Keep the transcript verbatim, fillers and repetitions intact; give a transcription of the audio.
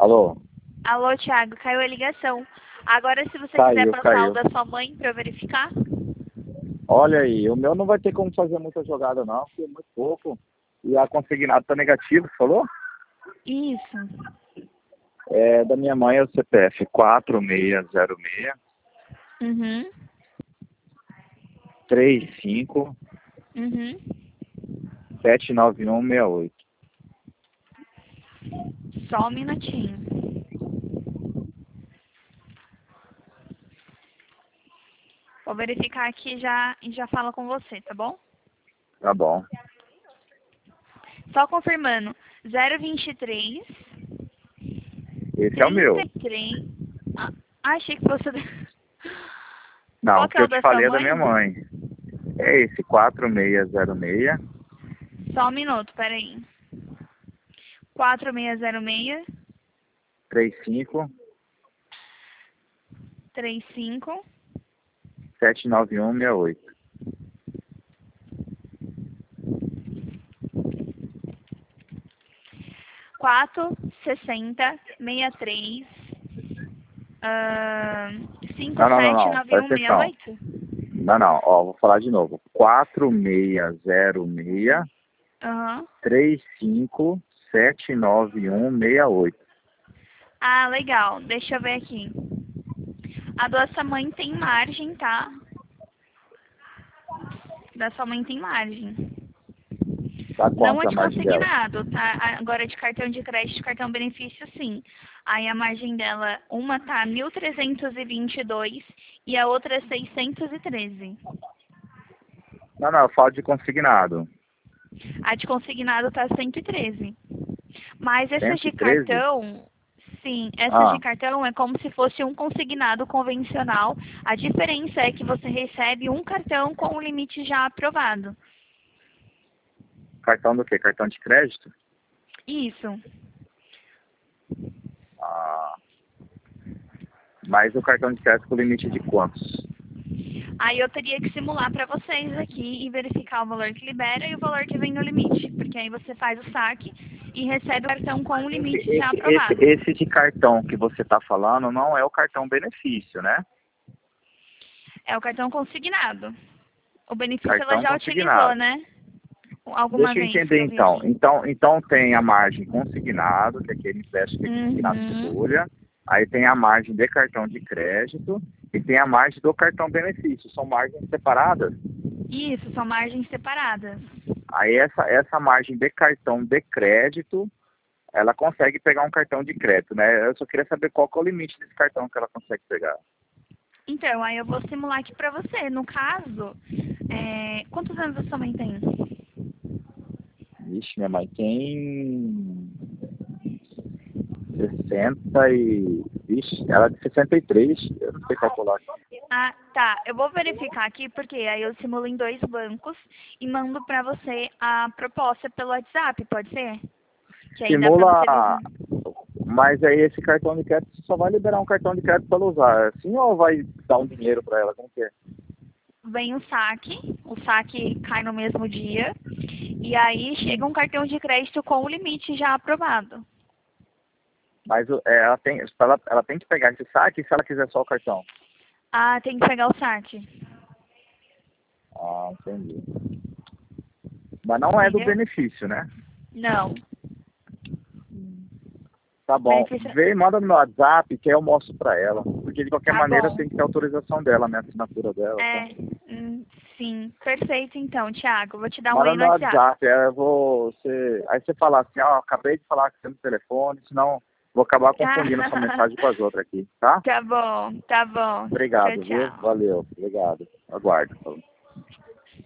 Alô? Alô, Thiago, caiu a ligação. Agora, se você Caiu, quiser passar caiu. o da sua mãe para eu verificar. Olha aí, o meu não vai ter como fazer muita jogada não, porque é muito pouco. E a consignado tá negativo, falou? Isso. É, da minha mãe é o C P F quatro seis zero seis, Uhum. três cinco, Uhum. sete nove um seis oito. Só um minutinho. Vou verificar aqui já, e já falo com você, tá bom? Tá bom. Só confirmando. zero vinte e três. Esse é o meu. trinta e três. Ah, achei que fosse... Não, Qual o que que é eu o te da sua falei é da mãe? minha mãe. É esse quatro seis zero seis, Só um minuto, peraí. quatro seis zero seis, três cinco, três cinco. sete nove um seis oito. quatro sessenta sessenta e três uh, cinco Não, não, não, sete não. nove um Presta seis atenção. oito. Não, não. Ó, vou falar de novo. quatro seis zero seis, Aham. três cinco, sete nove um seis oito. Ah, legal. Deixa eu ver aqui. A da sua mãe tem margem, tá? Da sua mãe tem margem. Tá Não quanto é a de margem dela? consignado, tá? Agora de cartão de crédito, cartão benefício, sim. Aí a margem dela, uma tá mil trezentos e vinte e dois e a outra é seiscentos e treze. Não, não, eu falo de consignado. A de consignado tá cento e treze. Mas essas cento e de treze? cartão, sim, essas de Ah, cartão é como se fosse um consignado convencional. A diferença é que você recebe um cartão com o limite já aprovado. cartão do quê? Cartão de crédito? Isso. Ah, mas o cartão de crédito com limite de quantos? Aí eu teria que simular para vocês aqui e verificar o valor que libera e o valor que vem no limite. Porque aí você faz o saque e recebe o cartão com o Esse, limite já esse, esse, aprovado. esse de cartão que você está falando não é o cartão benefício, né? É o cartão consignado. O benefício ela Cartão já utilizou, consignado. né? Alguma Deixa eu vez que entender eu vi então. aqui. Então, então tem a margem consignado, que é aquele empréstimo que é consignado por Uhum. folha. Aí tem a margem de cartão de crédito e tem a margem do cartão benefício. São margens separadas. Isso, são margens separadas. Aí essa, essa margem de cartão de crédito, ela consegue pegar um cartão de crédito, né? Eu só queria saber qual que é o limite desse cartão que ela consegue pegar. Então, aí eu vou simular aqui pra você. No caso, é... quantos anos a sua mãe tem? Vixe, minha mãe tem sessenta e... Vixe, ela é de sessenta e três, eu não sei calcular. Ah, tá. Eu vou verificar aqui, porque aí eu simulo em dois bancos e mando pra você a proposta pelo WhatsApp, pode ser? Que aí dá pra você Simula, ver. mas aí esse cartão de crédito você só vai liberar um cartão de crédito para ela usar, assim, ou vai dar um dinheiro para ela, como que é? Vem o saque, o saque cai no mesmo dia, e aí chega um cartão de crédito com o limite já aprovado. Mas o- é, ela tem, ela, ela tem que pegar esse saque se ela quiser só o cartão. Ah, tem que pegar o saque. Ah, entendi. Mas não é do Entendeu? benefício, né? Não. Tá bom. Benefício. Vê, manda no meu WhatsApp que eu mostro pra ela. Porque de qualquer Tá maneira bom. tem que ter autorização dela, né? Assinatura dela. Tá? É, hum, sim. Perfeito, então, Thiago. Vou te dar um Manda oi no no meu WhatsApp. WhatsApp. Aí eu vou. Você, aí você fala assim, ó, acabei de falar com você no telefone, senão vou acabar confundindo a sua mensagem com as outras aqui, tá? Tá bom, tá bom. Tchau, Obrigado, viu? tchau. Valeu. Obrigado. Aguardo.